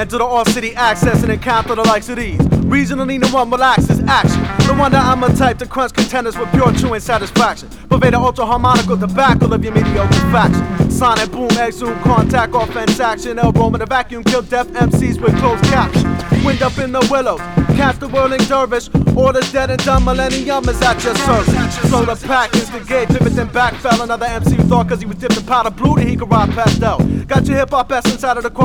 Enter the all-city access and encounter the likes of these. Regionally, no one relaxes action. No wonder I'm a type to crunch contenders with pure chewing satisfaction. Pervade the ultra-harmonical tobacco of your mediocre faction. Sonic boom, exhume, contact, offense action. Elbow in the vacuum, kill deaf MCs with closed caption. Wind up in the willows, catch the whirling dervish. Orders dead and done, millennium is at your service. Solar pack, instigate, pivot then back. Fell another MC who thought cause he was dipped in powder blue that he could rock pastel. Got your hip-hop essence out of the